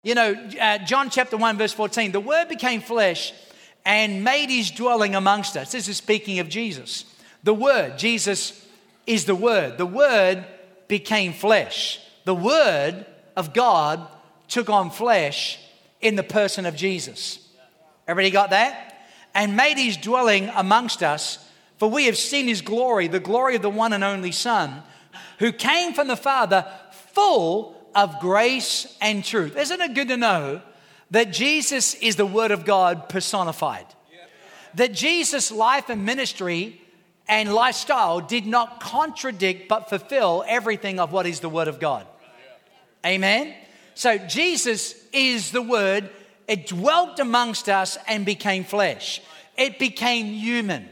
You know, John chapter 1, verse 14, the Word became flesh and made his dwelling amongst us. This is speaking of Jesus. The Word, Jesus is the Word. The Word became flesh. The Word of God took on flesh in the person of Jesus. Everybody got that? And made his dwelling amongst us, for we have seen his glory, the glory of the one and only Son, who came from the Father, full of grace and truth. Isn't it good to know that Jesus is the Word of God personified? That Jesus' life and ministry and lifestyle did not contradict but fulfill everything of what is the Word of God. Amen? So Jesus is the Word. It dwelt amongst us and became flesh. It became human.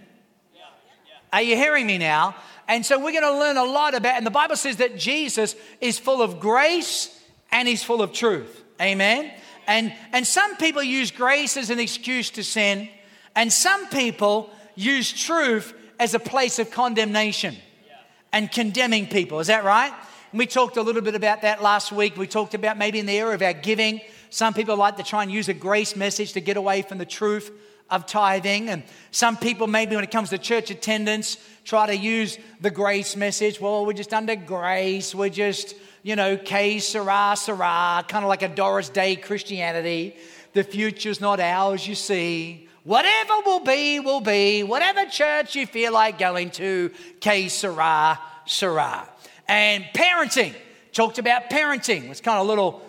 Are you hearing me now? And so we're going to learn a lot about, and the Bible says that Jesus is full of grace and he's full of truth. Amen? And some people use grace as an excuse to sin, and some people use truth as a place of condemnation and condemning people. Is that right? And we talked a little bit about that last week. We talked about maybe in the area of our giving. Some people like to try and use a grace message to get away from the truth of tithing. And some people maybe when it comes to church attendance try to use the grace message. Well, we're just under grace. We're just, que sera, sera, kind of like a Doris Day Christianity. The future's not ours, you see. Whatever will be, will be. Whatever church you feel like going to, que sera, sera. And parenting. Talked about parenting. It's kind of a little,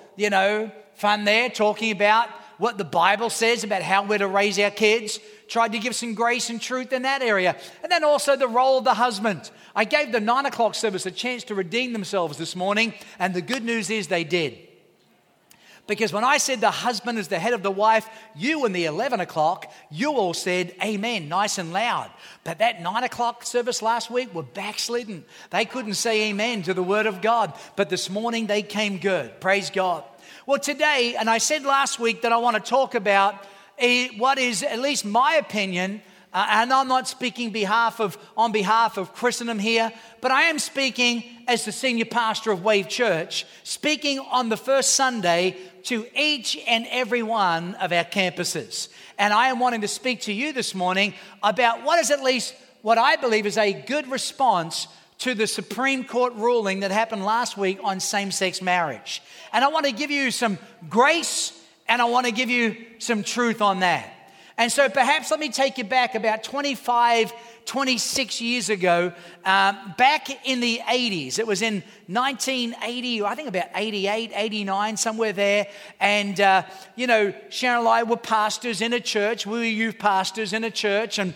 fun there, talking about what the Bible says about how we're to raise our kids. Tried to give some grace and truth in that area. And then also the role of the husband. I gave the 9 o'clock service a chance to redeem themselves this morning, and the good news is they did. Because when I said the husband is the head of the wife, you in the 11 o'clock, you all said amen, nice and loud. But that 9 o'clock service last week were backslidden. They couldn't say amen to the word of God. But this morning they came good. Praise God. Well, today, and I said last week that I want to talk about what is, at least my opinion, and I'm not speaking on behalf of Christendom here, but I am speaking as the senior pastor of Wave Church, speaking on the first Sunday to each and every one of our campuses. And I am wanting to speak to you this morning about what is at least what I believe is a good response to the Supreme Court ruling that happened last week on same-sex marriage. And I want to give you some grace and I want to give you some truth on that. And so perhaps let me take you back about 25, 26 years ago, back in the 80s. It was in 1980, or I think about 88, 89, somewhere there. And, Sharon and I were pastors in a church. We were youth pastors in a church. And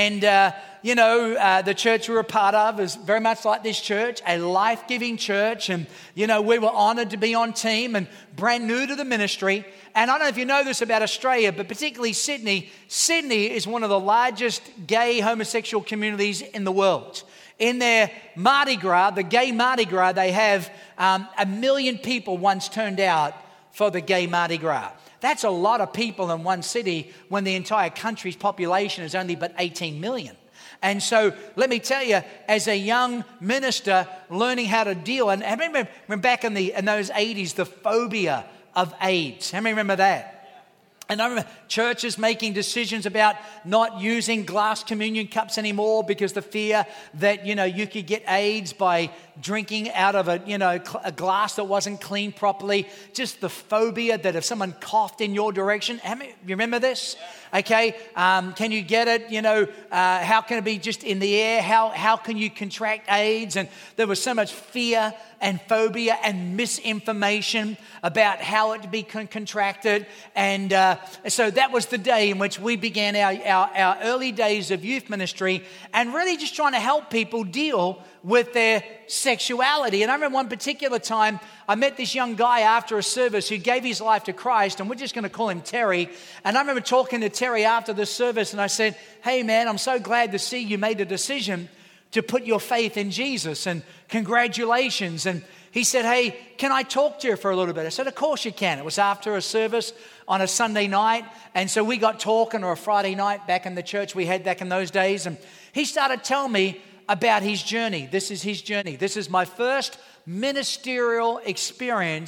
the church we were a part of is very much like this church, a life-giving church. And, we were honored to be on team and brand new to the ministry. And I don't know if you know this about Australia, but particularly Sydney. Sydney is one of the largest gay homosexual communities in the world. In their Mardi Gras, the gay Mardi Gras, they have 1 million people once turned out for the gay Mardi Gras. That's a lot of people in one city when the entire country's population is only but 18 million. And so let me tell you, as a young minister learning how to deal, and I remember back in those 80s, the phobia of AIDS. How many remember that? And I remember churches making decisions about not using glass communion cups anymore because the fear that, you could get AIDS by drinking out of a glass that wasn't cleaned properly. Just the phobia that if someone coughed in your direction. You remember this? Okay, can you get it? How can it be just in the air? How can you contract AIDS? And there was so much fear and phobia and misinformation about how it to be contracted. And so that was the day in which we began our early days of youth ministry and really just trying to help people deal with their sexuality. And I remember one particular time I met this young guy after a service who gave his life to Christ, and we're just going to call him Terry. And I remember talking to Terry after the service, and I said, "Hey man, I'm so glad to see you made a decision to put your faith in Jesus, and congratulations." And he said, "Hey, can I talk to you for a little bit?" I said, "Of course you can." It was after a service on a Sunday night, and so we got talking, or a Friday night back in the church we had back in those days, and he started telling me about his journey. This is his journey. This is my first ministerial experience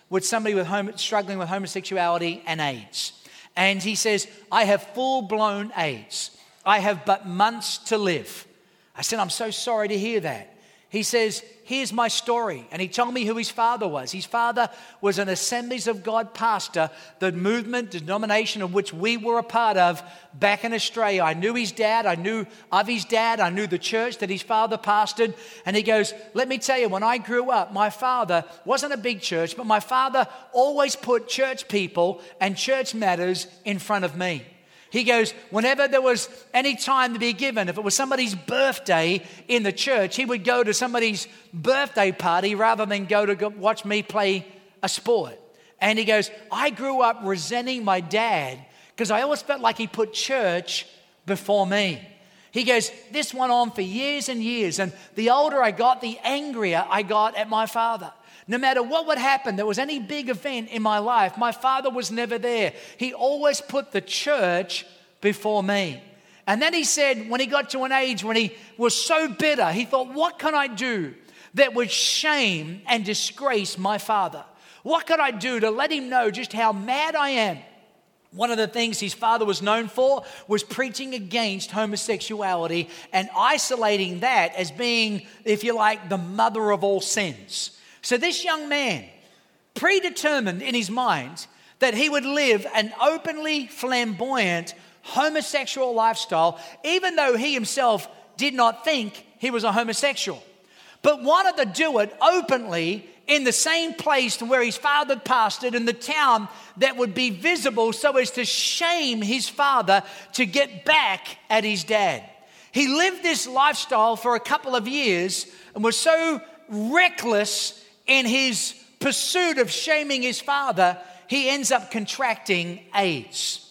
with somebody struggling with homosexuality and AIDS. And he says, I have full-blown AIDS. I have but months to live. I said, I'm so sorry to hear that. He says, here's my story. And he told me who his father was. His father was an Assemblies of God pastor, the movement, denomination of which we were a part of back in Australia. I knew his dad. I knew of his dad. I knew the church that his father pastored. And he goes, let me tell you, when I grew up, my father wasn't a big church, but my father always put church people and church matters in front of me. He goes, whenever there was any time to be given, if it was somebody's birthday in the church, he would go to somebody's birthday party rather than go to watch me play a sport. And he goes, I grew up resenting my dad because I always felt like he put church before me. He goes, this went on for years and years. And the older I got, the angrier I got at my father. No matter what would happen, there was any big event in my life, my father was never there. He always put the church before me. And then he said, when he got to an age when he was so bitter, he thought, what can I do that would shame and disgrace my father? What could I do to let him know just how mad I am? One of the things his father was known for was preaching against homosexuality and isolating that as being, if you like, the mother of all sins. So this young man, predetermined in his mind that he would live an openly flamboyant homosexual lifestyle, even though he himself did not think he was a homosexual, but wanted to do it openly in the same place where his father pastored, in the town that would be visible so as to shame his father to get back at his dad. He lived this lifestyle for a couple of years and was so reckless in his pursuit of shaming his father, he ends up contracting AIDS.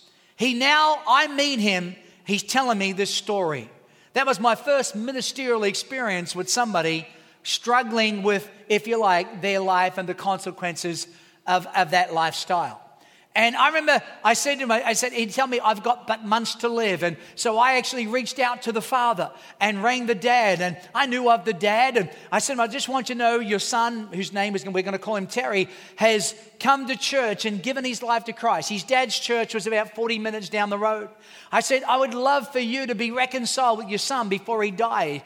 I meet him, he's telling me this story. That was my first ministerial experience with somebody struggling with, if you like, their life and the consequences of that lifestyle. And I remember I said to him, he'd tell me, I've got but months to live. And so I actually reached out to the father and rang the dad. And I knew of the dad. And I said, I just want you to know your son, whose name we're going to call him Terry, has come to church and given his life to Christ. His dad's church was about 40 minutes down the road. I said, I would love for you to be reconciled with your son before he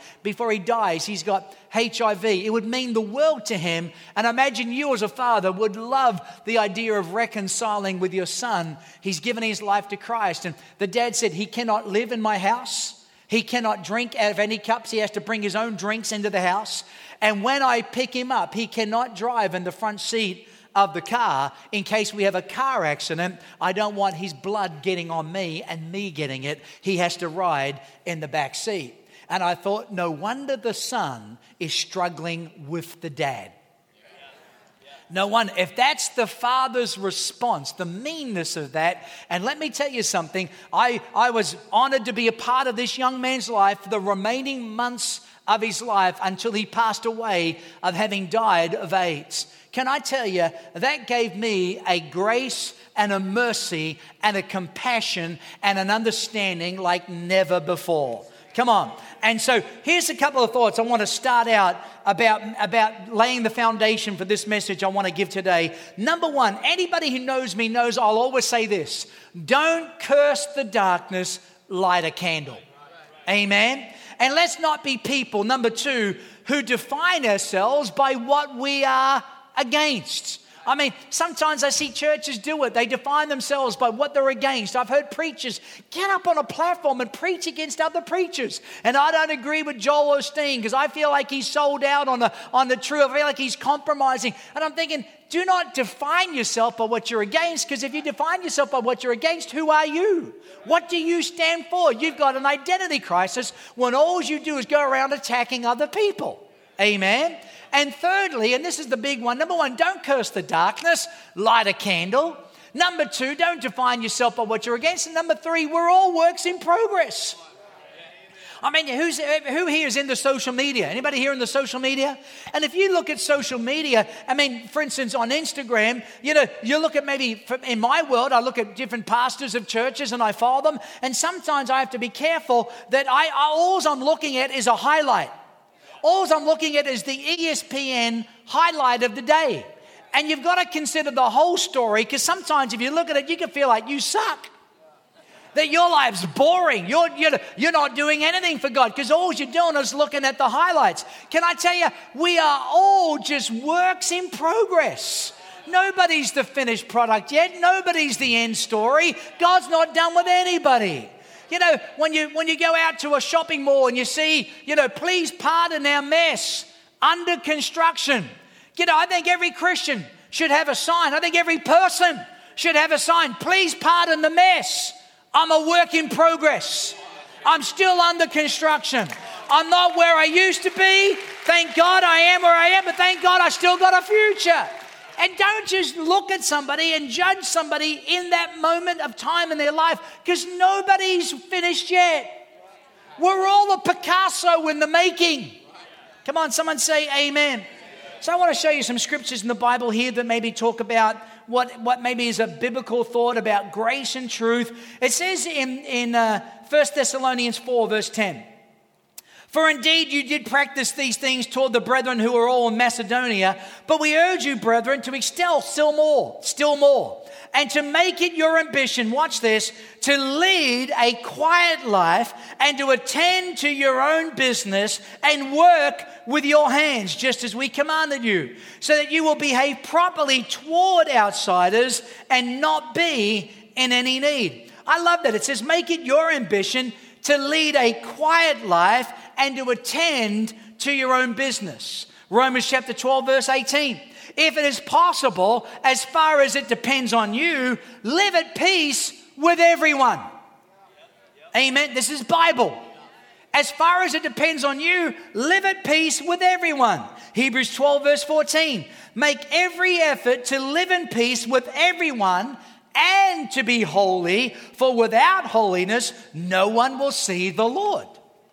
dies. He's got HIV. It would mean the world to him. And I imagine you as a father would love the idea of reconciling with your son. He's given his life to Christ. And the dad said, he cannot live in my house. He cannot drink out of any cups. He has to bring his own drinks into the house. And when I pick him up, he cannot drive in the front seat of the car in case we have a car accident. I don't want his blood getting on me and me getting it. He has to ride in the back seat. And I thought, no wonder the son is struggling with the dad. No wonder. If that's the father's response, the meanness of that. And let me tell you something. I was honored to be a part of this young man's life for the remaining months of his life until he passed away of having died of AIDS. Can I tell you, that gave me a grace and a mercy and a compassion and an understanding like never before. Come on. And so here's a couple of thoughts I want to start out about laying the foundation for this message I want to give today. Number one, anybody who knows me knows I'll always say this: don't curse the darkness, light a candle. Amen. And let's not be people, number two, who define ourselves by what we are against. I mean, sometimes I see churches do it. They define themselves by what they're against. I've heard preachers get up on a platform and preach against other preachers. And I don't agree with Joel Osteen because I feel like he's sold out on the truth. I feel like he's compromising. And I'm thinking, do not define yourself by what you're against, because if you define yourself by what you're against, who are you? What do you stand for? You've got an identity crisis when all you do is go around attacking other people. Amen. And thirdly, and this is the big one, number one, don't curse the darkness, light a candle. Number two, don't define yourself by what you're against. And number three, we're all works in progress. I mean, who here is into social media? Anybody here in the social media? And if you look at social media, I mean, for instance, on Instagram, you look at maybe, in my world, I look at different pastors of churches and I follow them. And sometimes I have to be careful that all I'm looking at is a highlight. All I'm looking at is the ESPN highlight of the day. And you've got to consider the whole story, because sometimes if you look at it, you can feel like you suck. That your life's boring. You're not doing anything for God, because all you're doing is looking at the highlights. Can I tell you, we are all just works in progress. Nobody's the finished product yet. Nobody's the end story. God's not done with anybody. You know, when you go out to a shopping mall and you see, please pardon our mess, under construction. I think every Christian should have a sign. I think every person should have a sign. Please pardon the mess. I'm a work in progress. I'm still under construction. I'm not where I used to be. Thank God I am where I am, but thank God I still got a future. And don't just look at somebody and judge somebody in that moment of time in their life, because nobody's finished yet. We're all a Picasso in the making. Come on, someone say amen. So I want to show you some scriptures in the Bible here that maybe talk about what maybe is a biblical thought about grace and truth. It says in 1 Thessalonians 4 verse 10, "For indeed you did practice these things toward the brethren who are all in Macedonia, but we urge you, brethren, to excel still more, and to make it your ambition," watch this, "to lead a quiet life and to attend to your own business and work with your hands, just as we commanded you, so that you will behave properly toward outsiders and not be in any need." I love that. It says, make it your ambition to lead a quiet life and to attend to your own business. Romans chapter 12, verse 18. "If it is possible, as far as it depends on you, live at peace with everyone." Amen. This is Bible. As far as it depends on you, live at peace with everyone. Hebrews 12, verse 14. "Make every effort to live in peace with everyone and to be holy, for without holiness, no one will see the Lord."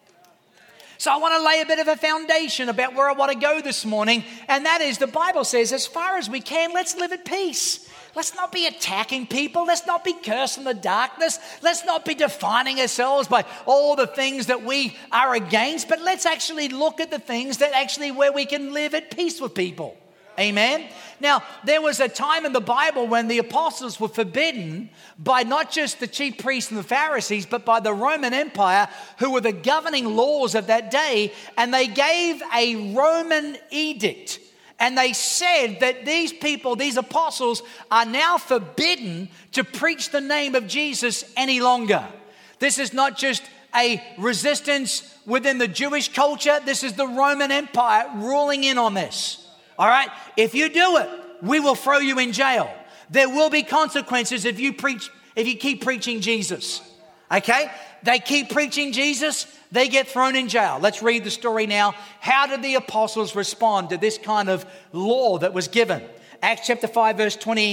So I want to lay a bit of a foundation about where I want to go this morning. And that is, the Bible says, as far as we can, let's live at peace. Let's not be attacking people. Let's not be cursing the darkness. Let's not be defining ourselves by all the things that we are against. But let's actually look at the things that actually where we can live at peace with people. Amen. Now, there was a time in the Bible when the apostles were forbidden by not just the chief priests and the Pharisees, but by the Roman Empire, who were the governing laws of that day. And they gave a Roman edict. And they said that these people, these apostles, are now forbidden to preach the name of Jesus any longer. This is not just a resistance within the Jewish culture. This is the Roman Empire ruling in on this. All right, if you do it, we will throw you in jail. There will be consequences if you keep preaching Jesus. Okay, they keep preaching Jesus, they get thrown in jail. Let's read the story now. How did the apostles respond to this kind of law that was given? Acts chapter 5, verse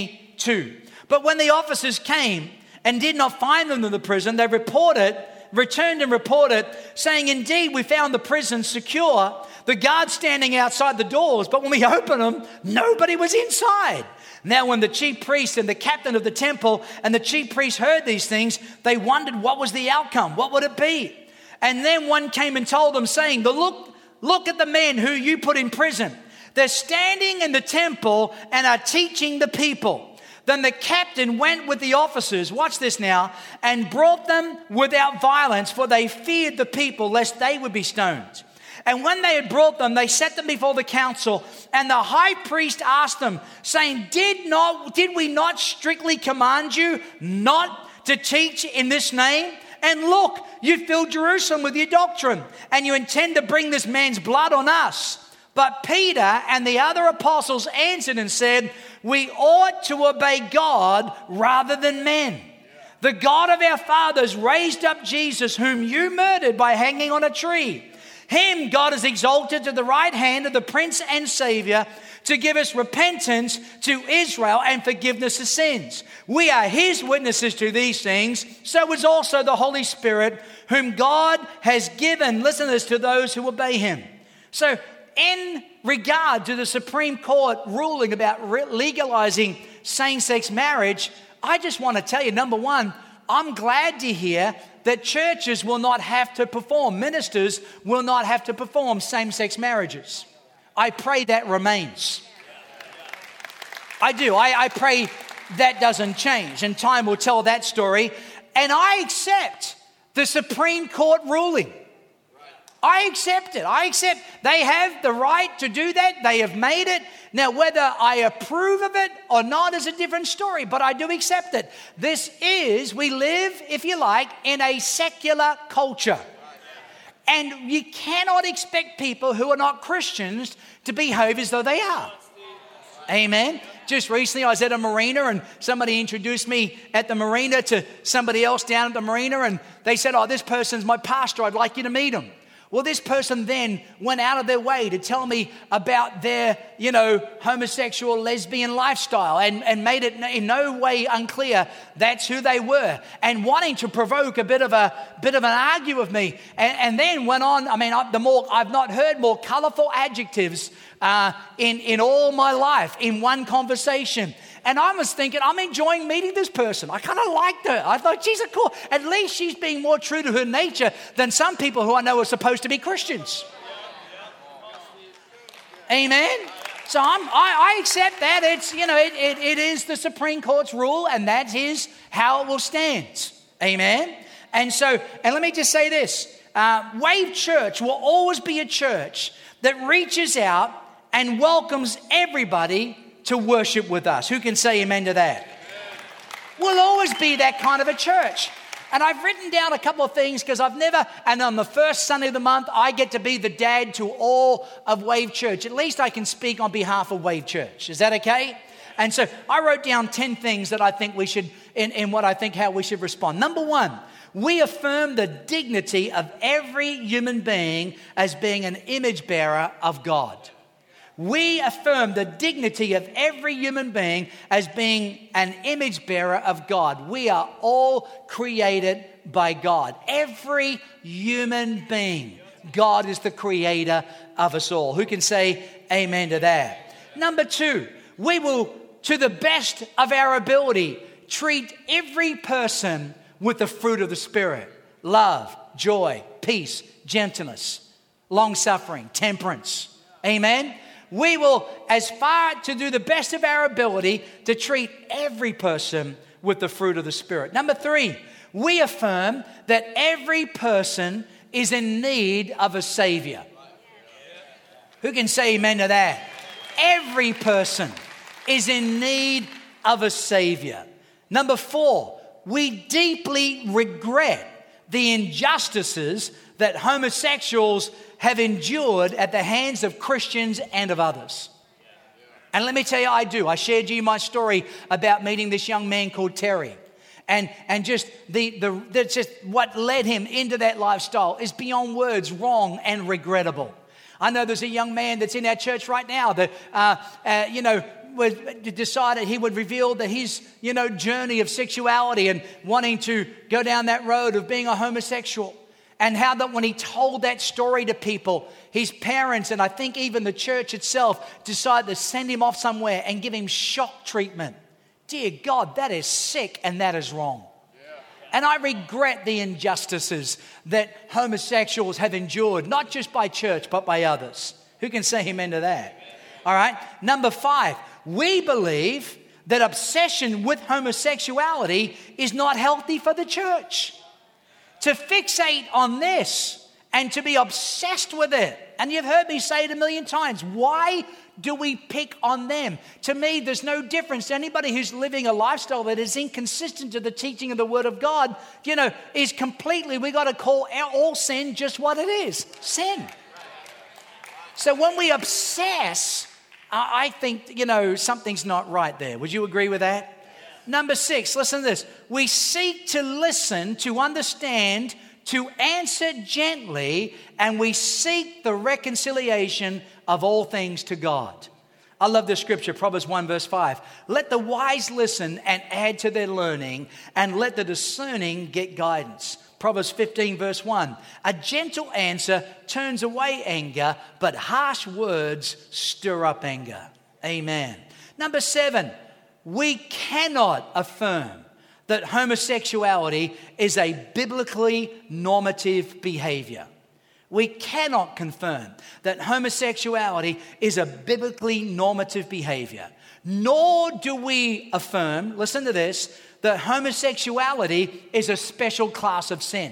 22. "But when the officers came and did not find them in the prison, they returned and reported, saying, 'Indeed, we found the prison secure, the guards standing outside the doors, but when we opened them, nobody was inside.' Now when the chief priest and the captain of the temple and the chief priest heard these things, they wondered what was the outcome. What would it be? And then one came and told them, saying, Look at the men who you put in prison. They're standing in the temple and are teaching the people." Then the captain went with the officers, watch this now, and brought them without violence, for they feared the people, lest they would be stoned. And when they had brought them, they set them before the council. And the high priest asked them, saying, Did we not strictly command you not to teach in this name? And look, you filled Jerusalem with your doctrine, and you intend to bring this man's blood on us. But Peter and the other apostles answered and said, "We ought to obey God rather than men. The God of our fathers raised up Jesus, whom you murdered by hanging on a tree. Him God has exalted to the right hand of the Prince and Savior, to give us repentance to Israel and forgiveness of sins. We are his witnesses to these things. So is also the Holy Spirit, whom God has given," listen to this, "to those who obey him." So in regard to the Supreme Court ruling about legalizing same-sex marriage, I just want to tell you, number one, I'm glad to hear that churches will not have to perform, ministers will not have to perform same-sex marriages. I pray that remains. I do. I pray that doesn't change, and time will tell that story. And I accept the Supreme Court ruling. I accept it. I accept they have the right to do that. They have made it. Now, whether I approve of it or not is a different story, but I do accept it. We live, if you like, in a secular culture. And you cannot expect people who are not Christians to behave as though they are. Amen. Just recently I was at a marina and somebody introduced me at the marina to somebody else down at the marina, and they said, "Oh, this person's my pastor. I'd like you to meet him." Well, this person then went out of their way to tell me about their, homosexual, lesbian lifestyle and made it in no way unclear that's who they were, and wanting to provoke a bit of an argue with me, and then went on. I mean, I've not heard more colorful adjectives in all my life in one conversation. And I was thinking, I'm enjoying meeting this person. I kind of liked her. I thought, she's cool. At least she's being more true to her nature than some people who I know are supposed to be Christians. Amen. So I accept that. It's, it is the Supreme Court's rule, and that is how it will stand. Amen. And let me just say this. Wave Church will always be a church that reaches out and welcomes everybody to worship with us. Who can say amen to that? Amen. We'll always be that kind of a church. And I've written down a couple of things because and on the first Sunday of the month, I get to be the dad to all of Wave Church. At least I can speak on behalf of Wave Church. Is that okay? And so I wrote down 10 things that I think we should, how we should respond. Number one, we affirm the dignity of every human being as being an image bearer of God. We affirm the dignity of every human being as being an image bearer of God. We are all created by God. Every human being. God is the creator of us all. Who can say amen to that? Number two, we will, to the best of our ability, treat every person with the fruit of the Spirit. Love, joy, peace, gentleness, long-suffering, temperance. Amen? We will, as far to do the best of our ability, to treat every person with the fruit of the Spirit. Number three, we affirm that every person is in need of a Savior. Who can say amen to that? Every person is in need of a Savior. Number four, we deeply regret the injustices that homosexuals have endured at the hands of Christians and of others. And let me tell you, I do. I shared you my story about meeting this young man called Terry. And just that's just what led him into that lifestyle is beyond words wrong and regrettable. I know there's a young man that's in our church right now that decided he would reveal that his journey of sexuality and wanting to go down that road of being a homosexual. And how that when he told that story to people, his parents and I think even the church itself decided to send him off somewhere and give him shock treatment. Dear God, that is sick and that is wrong. Yeah. And I regret the injustices that homosexuals have endured, not just by church, but by others. Who can say amen to that? Amen. All right. Number five, we believe that obsession with homosexuality is not healthy for the church. To fixate on this and to be obsessed with it. And you've heard me say it a million times. Why do we pick on them? To me, there's no difference to anybody who's living a lifestyle that is inconsistent to the teaching of the Word of God, is completely, we got to call all sin just what it is, sin. So when we obsess, I think, something's not right there. Would you agree with that? Number six, listen to this. We seek to listen, to understand, to answer gently, and we seek the reconciliation of all things to God. I love this scripture, Proverbs 1 verse 5. Let the wise listen and add to their learning, and let the discerning get guidance. Proverbs 15 verse 1. A gentle answer turns away anger, but harsh words stir up anger. Amen. Number 7. We cannot affirm that homosexuality is a biblically normative behavior. We cannot confirm that homosexuality is a biblically normative behavior. nor do we affirm, listen to this, that homosexuality is a special class of sin.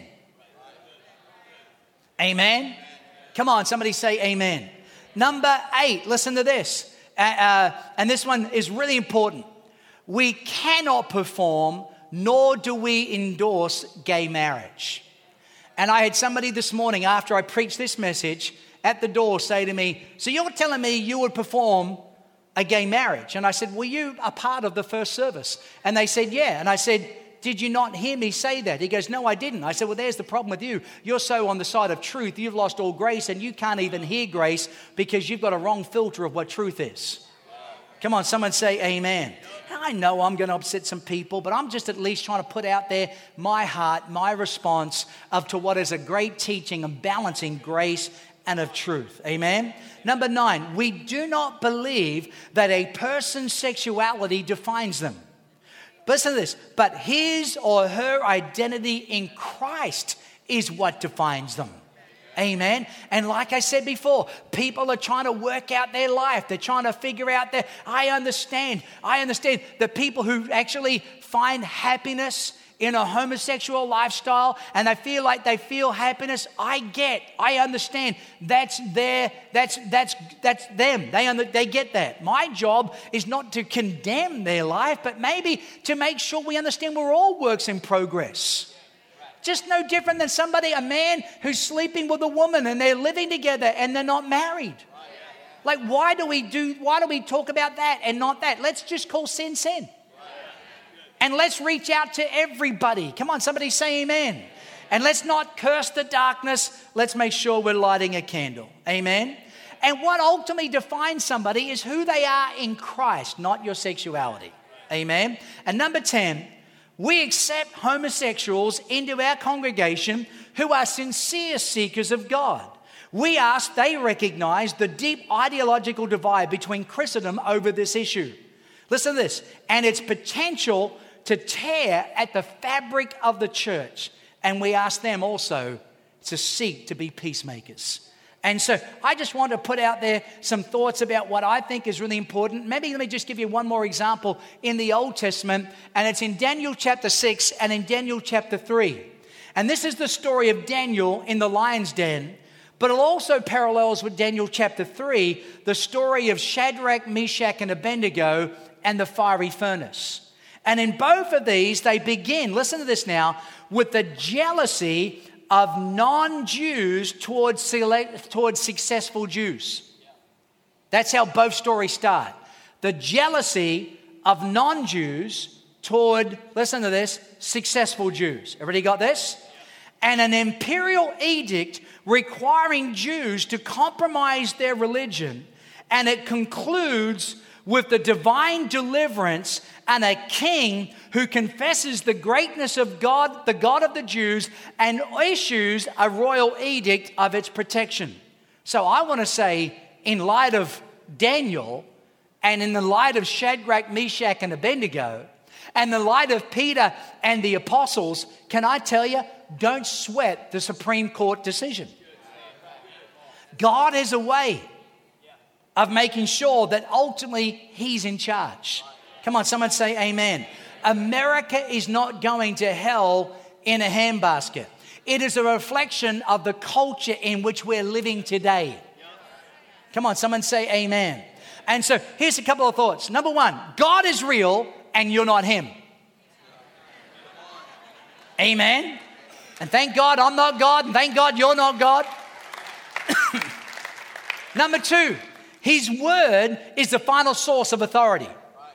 Amen? Come on, somebody say amen. Number 8, listen to this. And this one is really important. We cannot perform, nor do we endorse gay marriage. And I had somebody this morning after I preached this message at the door say to me, so you're telling me you would perform a gay marriage? And I said, were you a part of the first service? And they said, yeah. And I said, did you not hear me say that? He goes, no, I didn't. I said, well, there's the problem with you. You're so on the side of truth, you've lost all grace, and you can't even hear grace because you've got a wrong filter of what truth is. Come on, someone say amen. I know I'm going to upset some people, but I'm just at least trying to put out there my heart, my response to what is a great teaching and balancing grace and of truth. Amen. Number 9, we do not believe that a person's sexuality defines them. Listen to this. But his or her identity in Christ is what defines them. Amen. And like I said before, people are trying to work out their life. They're trying to figure out I understand the people who actually find happiness in a homosexual lifestyle and they feel like they feel happiness. I understand. That's them. They get that. My job is not to condemn their life, but maybe to make sure we understand we're all works in progress. Just no different than a man who's sleeping with a woman and they're living together and they're not married. Like, why do we talk about that and not that? Let's just call sin sin. And let's reach out to everybody. Come on, somebody say amen. And let's not curse the darkness. Let's make sure we're lighting a candle. Amen. And what ultimately defines somebody is who they are in Christ, not your sexuality. Amen. And number 10, we accept homosexuals into our congregation who are sincere seekers of God. We ask they recognize the deep ideological divide between Christendom over this issue. Listen to this. And its potential to tear at the fabric of the church. And we ask them also to seek to be peacemakers. And so I just want to put out there some thoughts about what I think is really important. Maybe let me just give you one more example in the Old Testament. And it's in Daniel chapter 6 and in Daniel chapter 3. And this is the story of Daniel in the lion's den. But it also parallels with Daniel chapter 3, the story of Shadrach, Meshach, and Abednego and the fiery furnace. And in both of these, they begin, listen to this now, with the jealousy of non-Jews towards successful Jews. That's how both stories start. The jealousy of non-Jews toward, listen to this, successful Jews. Everybody got this? And an imperial edict requiring Jews to compromise their religion. And it concludes with the divine deliverance and a king who confesses the greatness of God, the God of the Jews, and issues a royal edict of its protection. So I want to say, in light of Daniel, and in the light of Shadrach, Meshach, and Abednego, and the light of Peter and the apostles, can I tell you, don't sweat the Supreme Court decision. God has a way of making sure that ultimately He's in charge. Come on, someone say amen. America is not going to hell in a handbasket. It is a reflection of the culture in which we're living today. Come on, someone say amen. And so here's a couple of thoughts. Number 1, God is real and you're not Him. Amen. And thank God I'm not God, and thank God you're not God. Number 2, His word is the final source of authority.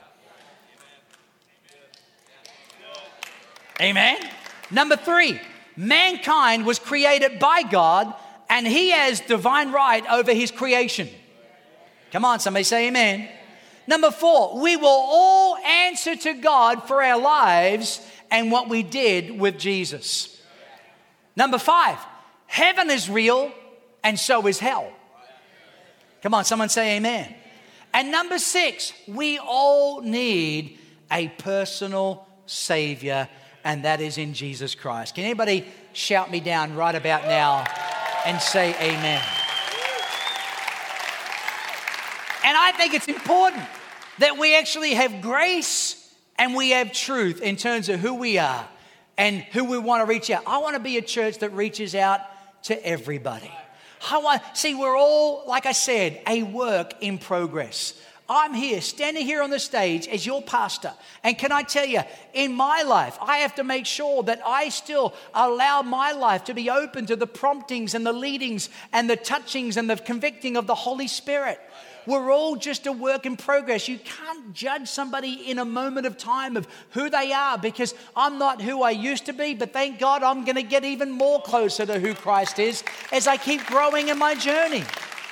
Amen. Number 3, mankind was created by God and He has divine right over His creation. Come on, somebody say amen. Number 4, we will all answer to God for our lives and what we did with Jesus. Number 5, heaven is real and so is hell. Come on, someone say amen. And number 6, we all need a personal Savior, and that is in Jesus Christ. Can anybody shout me down right about now and say amen? And I think it's important That we actually have grace and we have truth in terms of who we are and who we want to reach out. I want to be a church that reaches out to everybody. See, we're all, like I said, a work in progress. I'm here, standing here on the stage as your pastor. And can I tell you, in my life, I have to make sure that I still allow my life to be open to the promptings and the leadings and the touchings and the convicting of the Holy Spirit. We're all just a work in progress. You can't judge somebody in a moment of time of who they are, because I'm not who I used to be, but thank God I'm going to get even more closer to who Christ is as I keep growing in my journey.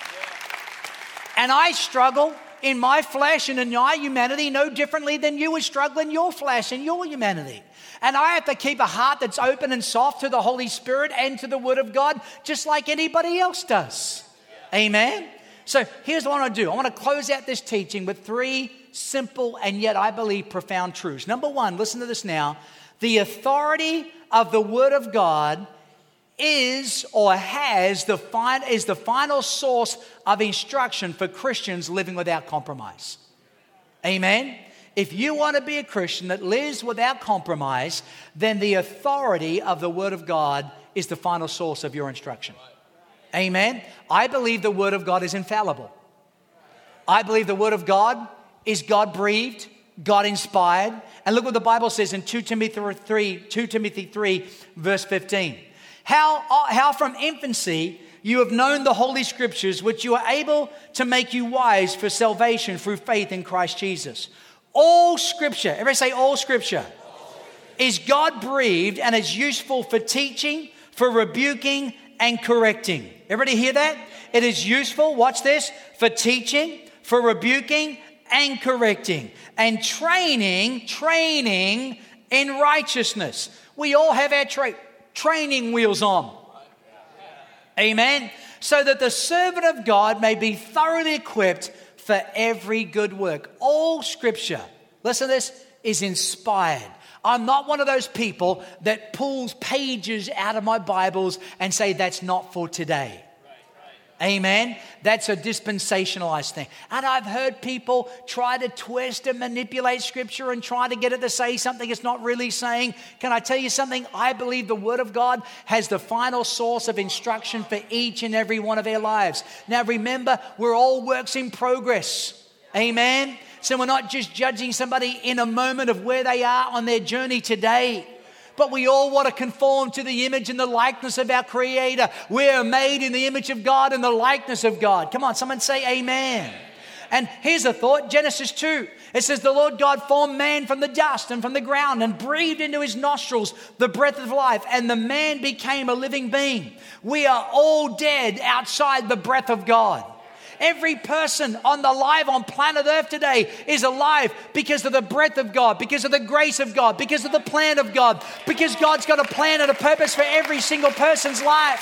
And I struggle in my flesh and in my humanity no differently than you would struggle in your flesh and your humanity. And I have to keep a heart that's open and soft to the Holy Spirit and to the Word of God, just like anybody else does. Amen? So here's what I want to do. I want to close out this teaching with 3 simple and yet I believe profound truths. Number 1, listen to this now. The authority of the Word of God is the final source of instruction for Christians living without compromise. Amen? If you want to be a Christian that lives without compromise, then the authority of the Word of God is the final source of your instruction. Amen? I believe the Word of God is infallible. I believe the Word of God is God-breathed, God-inspired. And look what the Bible says in 2 Timothy 3, verse 15. How from infancy you have known the Holy Scriptures, which you are able to make you wise for salvation through faith in Christ Jesus. All Scripture, everybody say all Scripture, is God-breathed and is useful for teaching, for rebuking, and correcting. Everybody hear that? It is useful, watch this, for teaching, for rebuking, and correcting, and training in righteousness. We all have our training wheels on. Amen. So that the servant of God may be thoroughly equipped for every good work. All Scripture, listen to this, is inspired. I'm not one of those people that pulls pages out of my Bibles and say that's not for today. Amen. That's a dispensationalized thing. And I've heard people try to twist and manipulate Scripture and try to get it to say something it's not really saying. Can I tell you something? I believe the Word of God has the final source of instruction for each and every one of our lives. Now remember, we're all works in progress. Amen. So we're not just judging somebody in a moment of where they are on their journey today. But we all want to conform to the image and the likeness of our Creator. We are made in the image of God and the likeness of God. Come on, someone say amen. And here's a thought, Genesis 2. It says, the Lord God formed man from the dust and from the ground and breathed into his nostrils the breath of life, and the man became a living being. We are all dead outside the breath of God. Every person alive on planet Earth today is alive because of the breath of God, because of the grace of God, because of the plan of God, because God's got a plan and a purpose for every single person's life.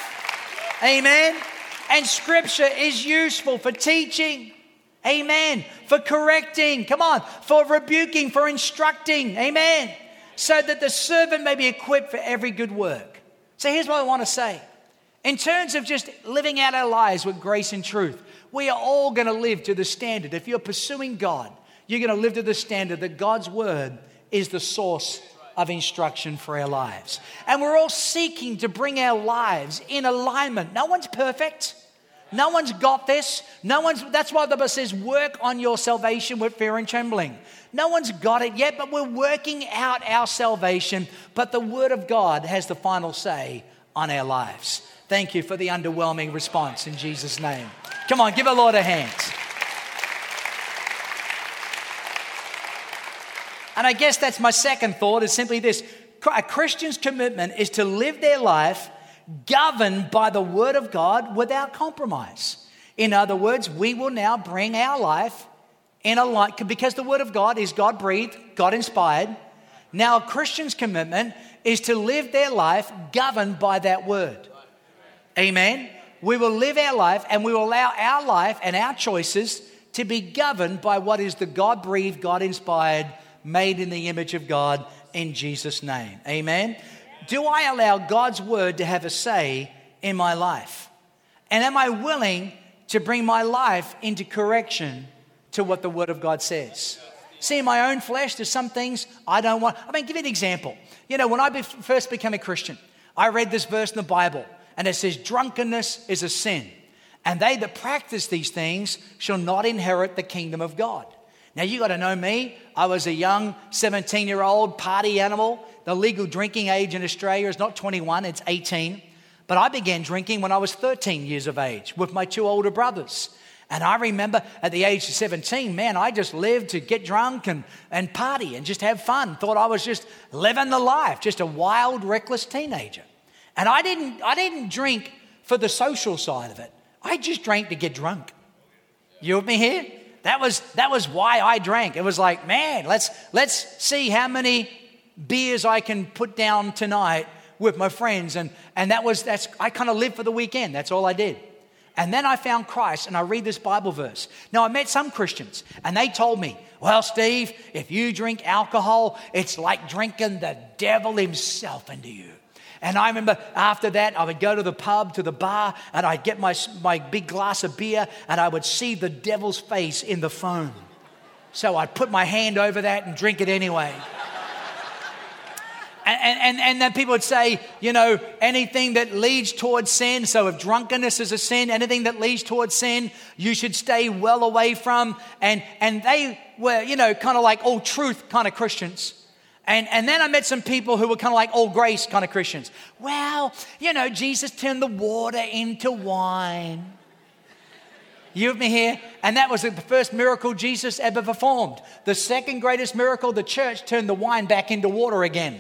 Amen. And Scripture is useful for teaching. Amen. For correcting. Come on. For rebuking, for instructing. Amen. So that the servant may be equipped for every good work. So here's what I want to say. In terms of just living out our lives with grace and truth, we are all going to live to the standard. If you're pursuing God, you're going to live to the standard that God's Word is the source of instruction for our lives. And we're all seeking to bring our lives in alignment. No one's perfect. No one's got this. That's why the Bible says, work on your salvation with fear and trembling. No one's got it yet, but we're working out our salvation. But the Word of God has the final say on our lives. Thank you for the underwhelming response in Jesus' name. Come on, give the Lord a hand. And I guess that's my second thought, is simply this. A Christian's commitment is to live their life governed by the Word of God without compromise. In other words, we will now bring our life in a light, because the Word of God is God-breathed, God-inspired. Now a Christian's commitment is to live their life governed by that Word. Amen. We will live our life and we will allow our life and our choices to be governed by what is the God-breathed, God-inspired, made in the image of God, in Jesus' name. Amen. Do I allow God's Word to have a say in my life? And am I willing to bring my life into correction to what the Word of God says. See, in my own flesh, there's some things I don't want. I mean, give you an example. You know, when I first became a Christian, I read this verse in the Bible, and it says, drunkenness is a sin, and they that practice these things shall not inherit the kingdom of God. Now, you got to know me. I was a young 17-year-old party animal. The legal drinking age in Australia is not 21, it's 18. But I began drinking when I was 13 years of age with my two older brothers. And I remember at the age of 17, man, I just lived to get drunk and party and just have fun. Thought I was just living the life, just a wild, reckless teenager. And I didn't drink for the social side of it. I just drank to get drunk. You with me here? That was why I drank. It was like, man, let's see how many beers I can put down tonight with my friends. And I kind of lived for the weekend. That's all I did. And then I found Christ, and I read this Bible verse. Now, I met some Christians, and they told me, well, Steve, if you drink alcohol, it's like drinking the devil himself into you. And I remember after that, I would go to the pub, to the bar, and I'd get my big glass of beer, and I would see the devil's face in the foam. So I'd put my hand over that and drink it anyway. And then people would say, you know, anything that leads towards sin. So if drunkenness is a sin, anything that leads towards sin, you should stay well away from. And they were, you know, kind of like all truth kind of Christians. And then I met some people who were kind of like all grace kind of Christians. Well, you know, Jesus turned the water into wine. You with me here? And that was the first miracle Jesus ever performed. The second greatest miracle, the church turned the wine back into water again.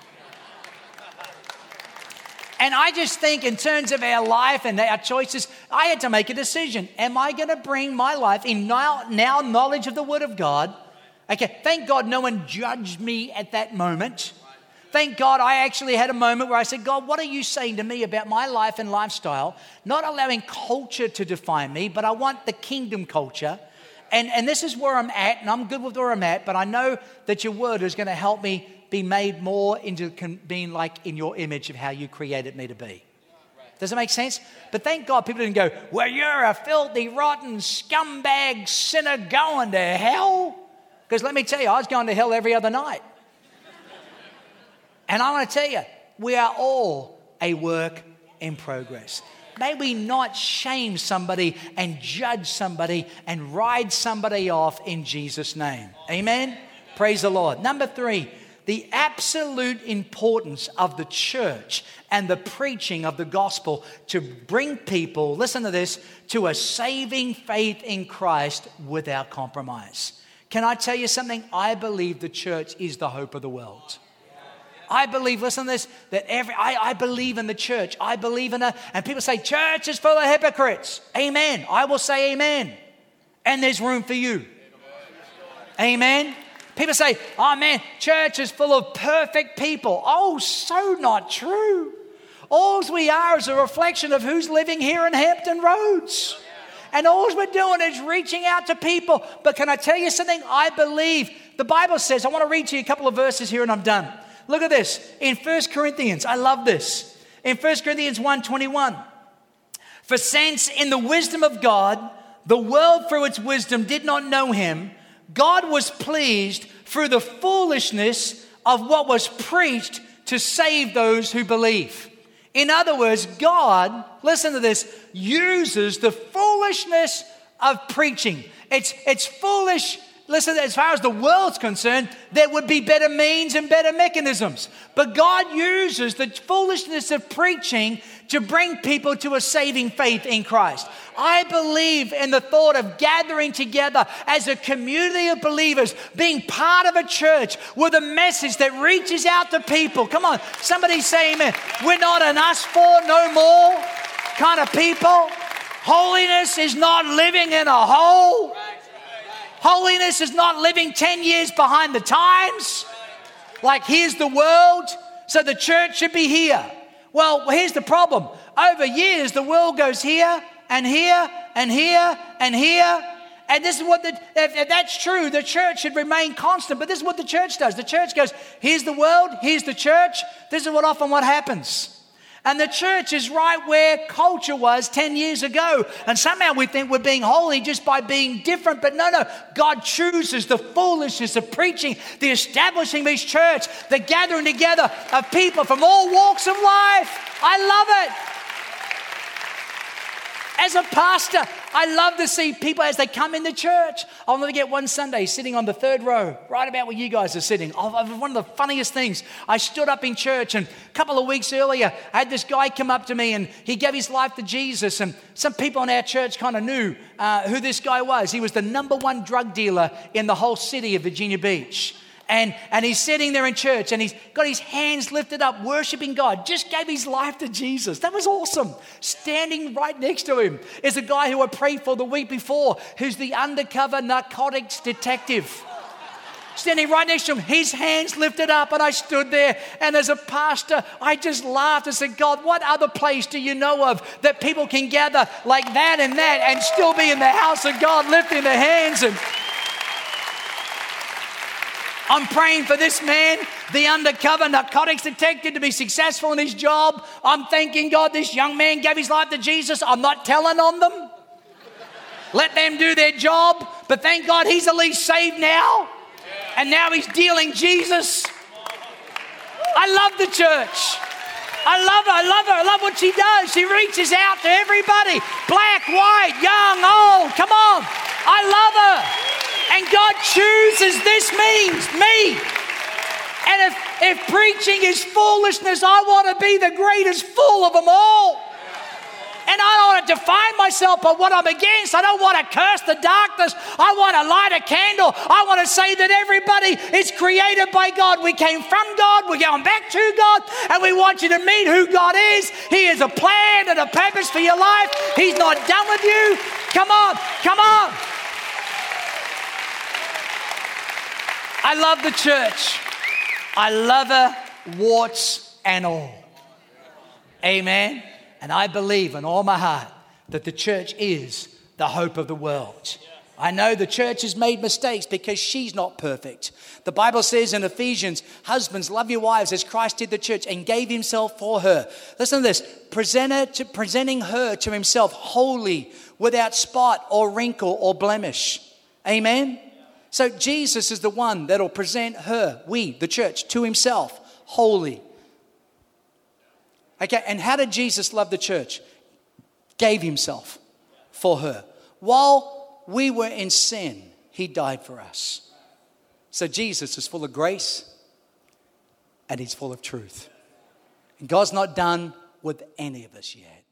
And I just think in terms of our life and our choices, I had to make a decision. Am I going to bring my life in now knowledge of the Word of God? Okay, thank God no one judged me at that moment. Thank God I actually had a moment where I said, God, what are you saying to me about my life and lifestyle? Not allowing culture to define me, but I want the kingdom culture. And this is where I'm at, and I'm good with where I'm at, but I know that your Word is going to help me be made more into being like in your image of how you created me to be. Does it make sense? But thank God people didn't go, well, you're a filthy, rotten, scumbag sinner going to hell. Because let me tell you, I was going to hell every other night. And I want to tell you, we are all a work in progress. May we not shame somebody and judge somebody and ride somebody off in Jesus' name. Amen? Praise the Lord. Number 3. The absolute importance of the church and the preaching of the gospel to bring people, listen to this, to a saving faith in Christ without compromise. Can I tell you something? I believe the church is the hope of the world. I believe, listen to this, that I believe in the church. I believe in and people say, church is full of hypocrites. Amen. I will say amen. And there's room for you. Amen. People say, oh man, church is full of perfect people. Oh, so not true. All we are is a reflection of who's living here in Hampton Roads. And all we're doing is reaching out to people. But can I tell you something? I believe the Bible says, I want to read to you a couple of verses here and I'm done. Look at this. In 1 Corinthians, I love this. In 1 Corinthians 1:21. For since in the wisdom of God, the world through its wisdom did not know him, God was pleased through the foolishness of what was preached to save those who believe. In other words, God, listen to this, uses the foolishness of preaching. It's foolish. Listen, as far as the world's concerned, there would be better means and better mechanisms. But God uses the foolishness of preaching to bring people to a saving faith in Christ. I believe in the thought of gathering together as a community of believers, being part of a church with a message that reaches out to people. Come on, somebody say amen. We're not an us four, no more kind of people. Holiness is not living in a hole. Holiness is not living 10 years behind the times. Like, here's the world, so the church should be here. Well, here's the problem. Over years, the world goes here and here and here and here. And this is what, if that's true, the church should remain constant. But this is what the church does. The church goes, here's the world, here's the church. This is what happens. And the church is right where culture was 10 years ago. And somehow we think we're being holy just by being different. But no. God chooses the foolishness of preaching, the establishing of His church, the gathering together of people from all walks of life. I love it. As a pastor, I love to see people as they come into church. I'll never forget one Sunday sitting on the third row, right about where you guys are sitting. One of the funniest things, I stood up in church, and a couple of weeks earlier, I had this guy come up to me and he gave his life to Jesus. And some people in our church kind of knew who this guy was. He was the number one drug dealer in the whole city of Virginia Beach. And he's sitting there in church and he's got his hands lifted up, worshiping God. Just gave his life to Jesus. That was awesome. Standing right next to him is a guy who I prayed for the week before, who's the undercover narcotics detective. Standing right next to him, his hands lifted up, and I stood there. And as a pastor, I just laughed and said, God, what other place do you know of that people can gather like that and still be in the house of God, lifting their hands? And I'm praying for this man, the undercover narcotics detective, to be successful in his job. I'm thanking God this young man gave his life to Jesus. I'm not telling on them. Let them do their job. But thank God he's at least saved now. And now he's dealing Jesus. I love the church. I love her. I love what she does. She reaches out to everybody. Black, white, young, old. Come on. I love her. And God chooses, this means me. And if preaching is foolishness, I want to be the greatest fool of them all. And I don't want to define myself by what I'm against. I don't want to curse the darkness. I want to light a candle. I want to say that everybody is created by God. We came from God. We're going back to God. And we want you to meet who God is. He has a plan and a purpose for your life. He's not done with you. Come on. Come on. I love the church. I love her, warts and all. Amen. And I believe in all my heart that the church is the hope of the world. I know the church has made mistakes because she's not perfect. The Bible says in Ephesians, husbands, love your wives as Christ did the church and gave himself for her. Listen to this, presenting her to himself holy, without spot or wrinkle or blemish. Amen. So Jesus is the one that will present her, we, the church, to himself, holy. Okay, and how did Jesus love the church? Gave himself for her. While we were in sin, he died for us. So Jesus is full of grace and he's full of truth. And God's not done with any of us yet.